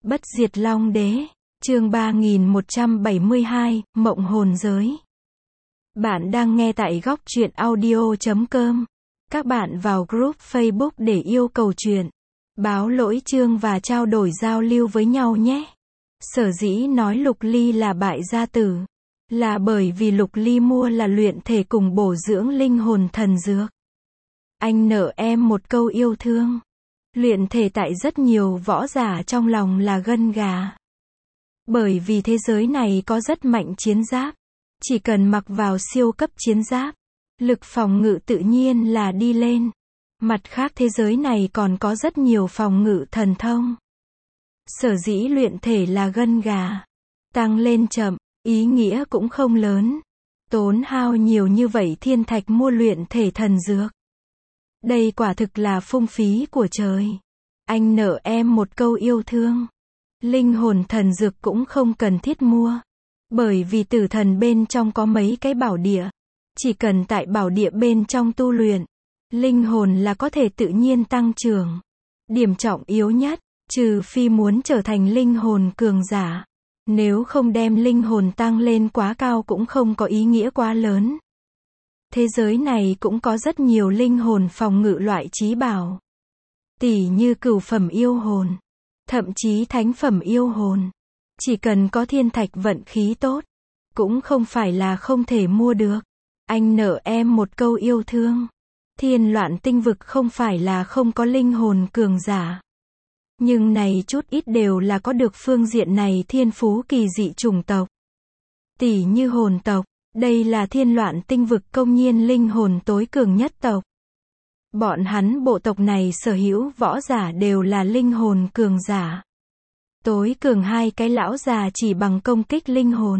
Bất diệt Long Đế, chương 3172, Mộng hồn giới. Bạn đang nghe tại góc truyện audio.com. Các bạn vào group Facebook để yêu cầu truyện, báo lỗi chương và trao đổi giao lưu với nhau nhé. Sở dĩ nói Lục Ly là bại gia tử, là bởi vì Lục Ly mua là luyện thể cùng bổ dưỡng linh hồn thần dược. Anh nợ em một câu yêu thương. Luyện thể tại rất nhiều võ giả trong lòng là gân gà. Bởi vì thế giới này có rất mạnh chiến giáp. Chỉ cần mặc vào siêu cấp chiến giáp, lực phòng ngự tự nhiên là đi lên. Mặt khác thế giới này còn có rất nhiều phòng ngự thần thông. Sở dĩ luyện thể là gân gà. Tăng lên chậm, ý nghĩa cũng không lớn. Tốn hao nhiều như vậy thiên thạch mua luyện thể thần dược. Đây quả thực là phung phí của trời. Anh nợ em một câu yêu thương. Linh hồn thần dược cũng không cần thiết mua. Bởi vì tử thần bên trong có mấy cái bảo địa. Chỉ cần tại bảo địa bên trong tu luyện, linh hồn là có thể tự nhiên tăng trưởng. Điểm trọng yếu nhất, trừ phi muốn trở thành linh hồn cường giả. Nếu không đem linh hồn tăng lên quá cao cũng không có ý nghĩa quá lớn. Thế giới này cũng có rất nhiều linh hồn phòng ngự loại trí bảo. Tỉ như cửu phẩm yêu hồn, thậm chí thánh phẩm yêu hồn. Chỉ cần có thiên thạch vận khí tốt, cũng không phải là không thể mua được. Anh nợ em một câu yêu thương. Thiên loạn tinh vực không phải là không có linh hồn cường giả. Nhưng này chút ít đều là có được phương diện này thiên phú kỳ dị chủng tộc. Tỉ như hồn tộc. Đây là thiên loạn tinh vực công nhiên linh hồn tối cường nhất tộc. Bọn hắn bộ tộc này sở hữu võ giả đều là linh hồn cường giả. Tối cường hai cái lão già chỉ bằng công kích linh hồn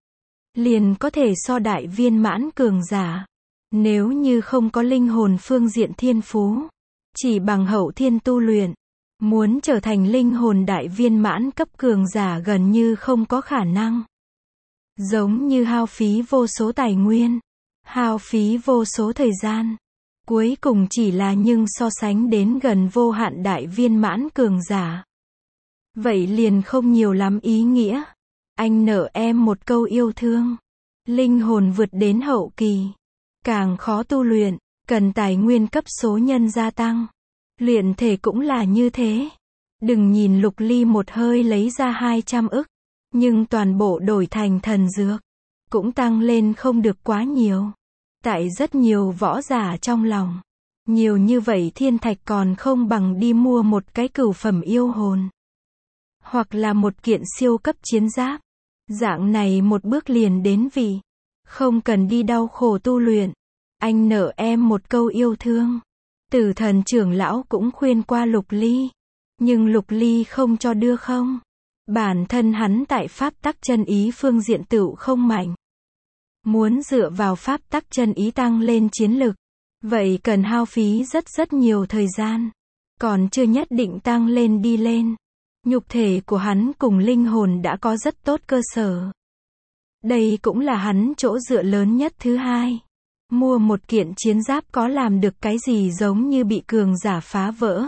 liền có thể so đại viên mãn cường giả. Nếu như không có linh hồn phương diện thiên phú, chỉ bằng hậu thiên tu luyện, muốn trở thành linh hồn đại viên mãn cấp cường giả gần như không có khả năng. Giống như hao phí vô số tài nguyên, hao phí vô số thời gian, cuối cùng chỉ là nhưng so sánh đến gần vô hạn đại viên mãn cường giả. Vậy liền không nhiều lắm ý nghĩa. Anh nợ em một câu yêu thương. Linh hồn vượt đến hậu kỳ, càng khó tu luyện, cần tài nguyên cấp số nhân gia tăng. Luyện thể cũng là như thế. Đừng nhìn Lục Ly một hơi lấy ra 200 ức. Nhưng toàn bộ đổi thành thần dược, cũng tăng lên không được quá nhiều. Tại rất nhiều võ giả trong lòng, nhiều như vậy thiên thạch còn không bằng đi mua một cái cửu phẩm yêu hồn. Hoặc là một kiện siêu cấp chiến giáp. Dạng này một bước liền đến vị. Không cần đi đau khổ tu luyện. Anh nợ em một câu yêu thương. Tử thần trưởng lão cũng khuyên qua Lục Ly. Nhưng Lục Ly không cho đưa không. Bản thân hắn tại pháp tắc chân ý phương diện tựu không mạnh. Muốn dựa vào pháp tắc chân ý tăng lên chiến lực, vậy cần hao phí rất nhiều thời gian. Còn chưa nhất định tăng lên đi lên. Nhục thể của hắn cùng linh hồn đã có rất tốt cơ sở. Đây cũng là hắn chỗ dựa lớn nhất thứ hai. Mua một kiện chiến giáp có làm được cái gì giống như bị cường giả phá vỡ.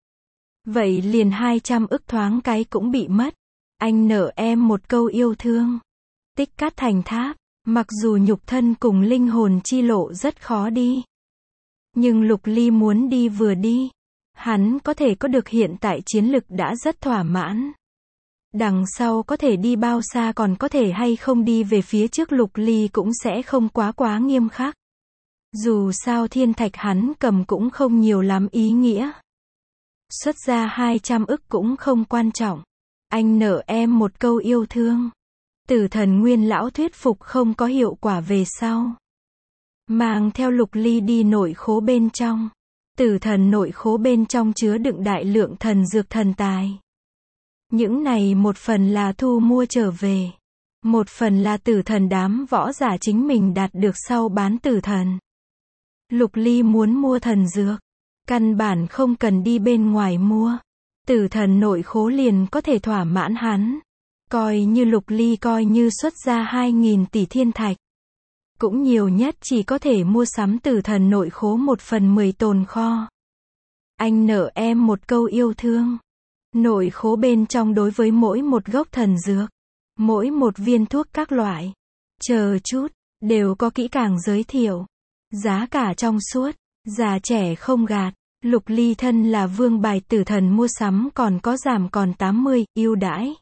Vậy liền 200 ức thoáng cái cũng bị mất. Anh nợ em một câu yêu thương. Tích cát thành tháp. Mặc dù nhục thân cùng linh hồn chi lộ rất khó đi. Nhưng Lục Ly muốn đi vừa đi. Hắn có thể có được hiện tại chiến lực đã rất thỏa mãn. Đằng sau có thể đi bao xa còn có thể hay không đi về phía trước Lục Ly cũng sẽ không quá nghiêm khắc. Dù sao thiên thạch hắn cầm cũng không nhiều lắm ý nghĩa. Xuất ra 200 ức cũng không quan trọng. Anh nợ em một câu yêu thương. Tử thần nguyên lão thuyết phục không có hiệu quả về sau. Mang theo Lục Ly đi nội khố bên trong. Tử thần nội khố bên trong chứa đựng đại lượng thần dược thần tài. Những này một phần là thu mua trở về. Một phần là tử thần đám võ giả chính mình đạt được sau bán tử thần. Lục Ly muốn mua thần dược. Căn bản không cần đi bên ngoài mua. Tử thần nội khố liền có thể thỏa mãn hắn. Coi như Lục Ly coi như xuất ra 2.000 tỷ thiên thạch. Cũng nhiều nhất chỉ có thể mua sắm tử thần nội khố 1/10 tồn kho. Anh nợ em một câu yêu thương. Nội khố bên trong đối với mỗi một gốc thần dược, mỗi một viên thuốc các loại, chờ chút, đều có kỹ càng giới thiệu. Giá cả trong suốt, già trẻ không gạt. Lục Ly thân là vương bài tử thần mua sắm còn có giảm còn 80, ưu đãi.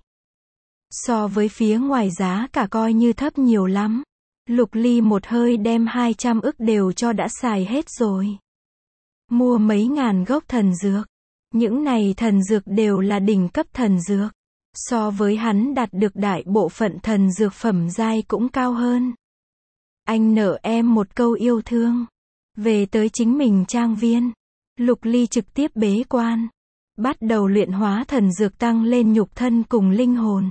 So với phía ngoài giá cả coi như thấp nhiều lắm. Lục Ly một hơi đem 200 ức đều cho đã xài hết rồi. Mua mấy ngàn gốc thần dược. Những này thần dược đều là đỉnh cấp thần dược. So với hắn đạt được đại bộ phận thần dược phẩm giai cũng cao hơn. Anh nợ em một câu yêu thương. Về tới chính mình trang viên. Lục Ly trực tiếp bế quan. Bắt đầu luyện hóa thần dược tăng lên nhục thân cùng linh hồn.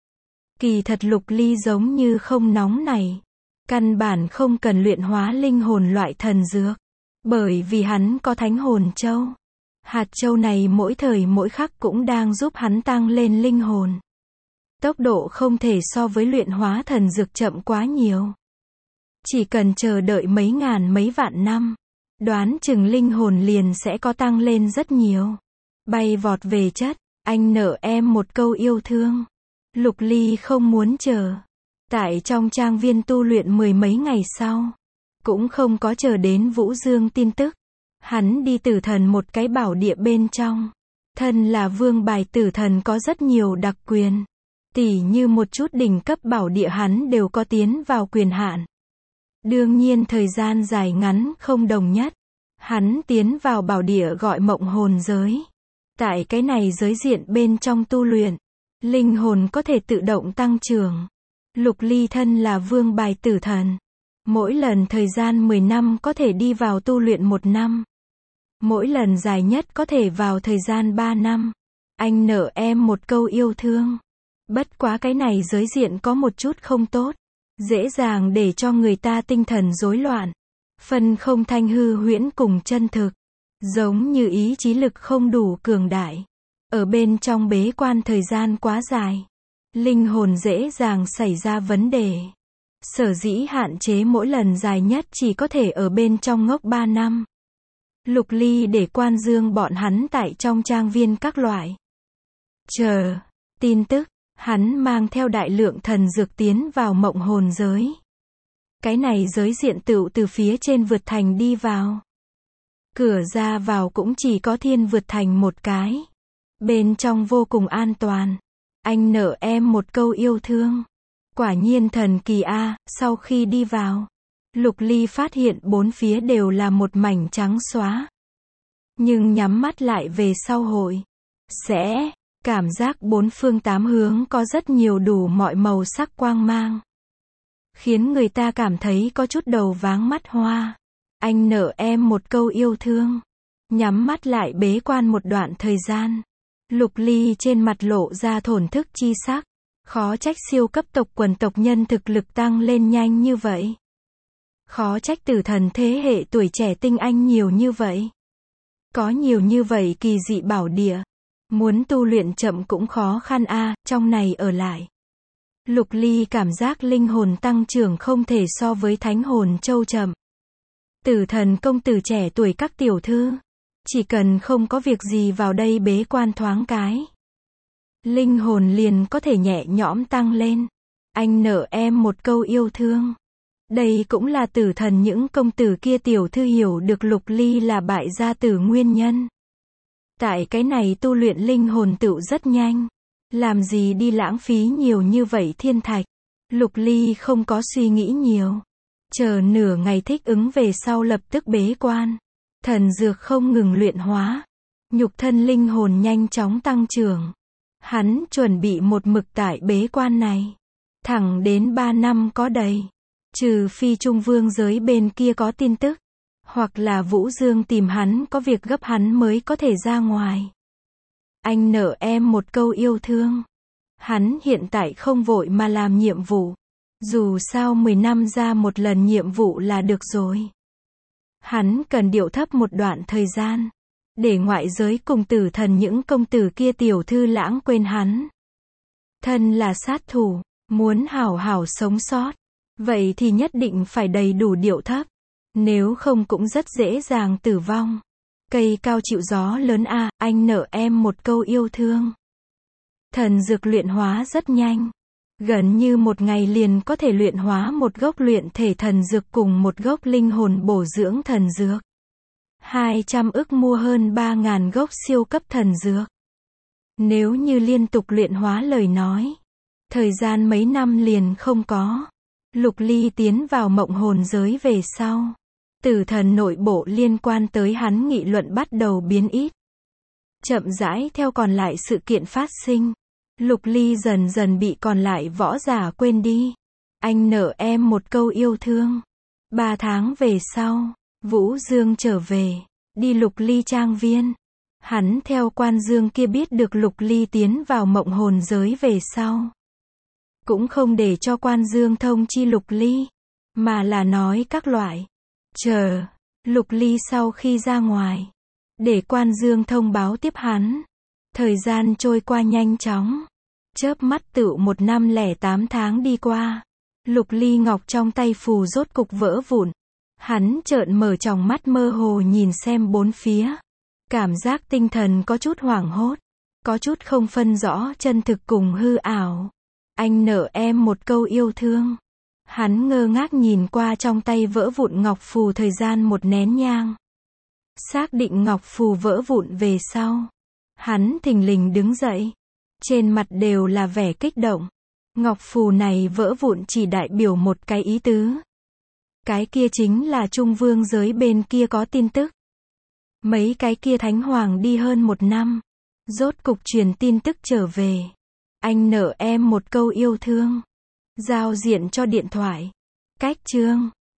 Kỳ thật Lục Ly giống như không nóng này. Căn bản không cần luyện hóa linh hồn loại thần dược. Bởi vì hắn có thánh hồn châu. Hạt châu này mỗi thời mỗi khắc cũng đang giúp hắn tăng lên linh hồn. Tốc độ không thể so với luyện hóa thần dược chậm quá nhiều. Chỉ cần chờ đợi mấy ngàn mấy vạn năm, đoán chừng linh hồn liền sẽ có tăng lên rất nhiều. Bay vọt về chất, anh nợ em một câu yêu thương. Lục Ly không muốn chờ. Tại trong trang viên tu luyện 10 mấy ngày sau, cũng không có chờ đến Vũ Dương tin tức. Hắn đi tử thần một cái bảo địa bên trong. Thân là vương bài tử thần có rất nhiều đặc quyền. Tỉ như một chút đỉnh cấp bảo địa hắn đều có tiến vào quyền hạn. Đương nhiên thời gian dài ngắn không đồng nhất. Hắn tiến vào bảo địa gọi mộng hồn giới. Tại cái này giới diện bên trong tu luyện, linh hồn có thể tự động tăng trưởng. Lục Ly thân là vương bài tử thần. Mỗi lần thời gian 10 năm có thể đi vào tu luyện 1 năm. Mỗi lần dài nhất có thể vào thời gian 3 năm. Anh nợ em một câu yêu thương. Bất quá cái này giới diện có một chút không tốt. Dễ dàng để cho người ta tinh thần rối loạn. Phân không thanh hư huyễn cùng chân thực. Giống như ý chí lực không đủ cường đại. Ở bên trong bế quan thời gian quá dài. Linh hồn dễ dàng xảy ra vấn đề. Sở dĩ hạn chế mỗi lần dài nhất chỉ có thể ở bên trong ngốc 3 năm. Lục Ly để quan dương bọn hắn tại trong trang viên các loại. Chờ. Tin tức. Hắn mang theo đại lượng thần dược tiến vào mộng hồn giới. Cái này giới diện tựu từ phía trên vượt thành đi vào. Cửa ra vào cũng chỉ có thiên vượt thành một cái. Bên trong vô cùng an toàn. Anh nợ em một câu yêu thương. Quả nhiên thần kỳ a. Sau khi đi vào, Lục Ly phát hiện bốn phía đều là một mảnh trắng xóa. Nhưng nhắm mắt lại về sau hội sẽ cảm giác bốn phương tám hướng có rất nhiều đủ mọi màu sắc quang mang. Khiến người ta cảm thấy có chút đầu váng mắt hoa. Anh nợ em một câu yêu thương. Nhắm mắt lại bế quan một đoạn thời gian. Lục Ly trên mặt lộ ra thổn thức chi sắc. Khó trách siêu cấp tộc quần tộc nhân thực lực tăng lên nhanh như vậy. Khó trách tử thần thế hệ tuổi trẻ tinh anh nhiều như vậy. Có nhiều như vậy kỳ dị bảo địa. Muốn tu luyện chậm cũng khó khăn a, trong này ở lại. Lục Ly cảm giác linh hồn tăng trưởng không thể so với thánh hồn châu chậm. Tử thần công tử trẻ tuổi các tiểu thư. Chỉ cần không có việc gì vào đây bế quan thoáng cái. Linh hồn liền có thể nhẹ nhõm tăng lên. Anh nợ em một câu yêu thương. Đây cũng là tử thần những công tử kia tiểu thư hiểu được Lục Ly là bại gia tử nguyên nhân. Tại cái này tu luyện linh hồn tựu rất nhanh. Làm gì đi lãng phí nhiều như vậy thiên thạch. Lục Ly không có suy nghĩ nhiều. Chờ nửa ngày thích ứng về sau lập tức bế quan. Thần dược không ngừng luyện hóa. Nhục thân linh hồn nhanh chóng tăng trưởng. Hắn chuẩn bị một mực tại bế quan này. Thẳng đến 3 năm có đầy. Trừ phi Trung Vương giới bên kia có tin tức. Hoặc là Vũ Dương tìm hắn có việc gấp hắn mới có thể ra ngoài. Anh nợ em một câu yêu thương. Hắn hiện tại không vội mà làm nhiệm vụ. Dù sao 10 năm ra một lần nhiệm vụ là được rồi. Hắn cần điệu thấp một đoạn thời gian. Để ngoại giới cùng tử thần những công tử kia tiểu thư lãng quên hắn. Thân là sát thủ, muốn hảo hảo sống sót. Vậy thì nhất định phải đầy đủ điệu thấp. Nếu không cũng rất dễ dàng tử vong. Cây cao chịu gió lớn à, anh nợ em một câu yêu thương. Thần dược luyện hóa rất nhanh. Gần như một ngày liền có thể luyện hóa một gốc luyện thể thần dược cùng một gốc linh hồn bổ dưỡng thần dược. 200 ức mua hơn 3.000 gốc siêu cấp thần dược. Nếu như liên tục luyện hóa lời nói, thời gian mấy năm liền không có. Lục Ly tiến vào mộng hồn giới về sau, tử thần nội bộ liên quan tới hắn nghị luận bắt đầu biến ít. Chậm rãi theo còn lại sự kiện phát sinh, Lục Ly dần dần bị còn lại võ giả quên đi. Anh nợ em một câu yêu thương. 3 tháng về sau, Vũ Dương trở về, đi Lục Ly trang viên. Hắn theo quan dương kia biết được Lục Ly tiến vào mộng hồn giới về sau, cũng không để cho quan dương thông chi Lục Ly, mà là nói các loại. Chờ, Lục Ly sau khi ra ngoài, để quan dương thông báo tiếp hắn. Thời gian trôi qua nhanh chóng. Chớp mắt tựu 1 năm 08 tháng đi qua. Lục Ly ngọc trong tay phù rốt cục vỡ vụn. Hắn trợn mở tròng mắt mơ hồ nhìn xem bốn phía. Cảm giác tinh thần có chút hoảng hốt. Có chút không phân rõ chân thực cùng hư ảo. Anh nợ em một câu yêu thương. Hắn ngơ ngác nhìn qua trong tay vỡ vụn ngọc phù thời gian một nén nhang. Xác định ngọc phù vỡ vụn về sau, hắn thình lình đứng dậy. Trên mặt đều là vẻ kích động. Ngọc phù này vỡ vụn chỉ đại biểu một cái ý tứ. Cái kia chính là Trung Vương giới bên kia có tin tức. Mấy cái kia thánh hoàng đi hơn 1 năm, rốt cục truyền tin tức trở về. Anh nợ em một câu yêu thương. Giao diện cho điện thoại. Cách chương